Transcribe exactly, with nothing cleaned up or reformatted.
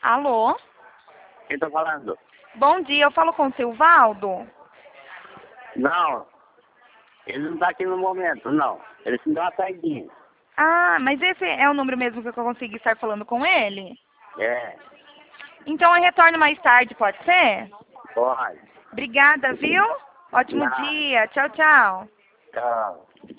Alô? Quem tá falando? Bom dia, eu falo com o Silvaldo? Não, ele não tá aqui no momento, não. Ele se deu uma saidinha. Ah, mas esse é o número mesmo que eu consegui estar falando com ele? É, Então eu retorno mais tarde, pode ser? pode. Obrigada, viu? Ótimo Não, dia. Tchau, tchau. tchau.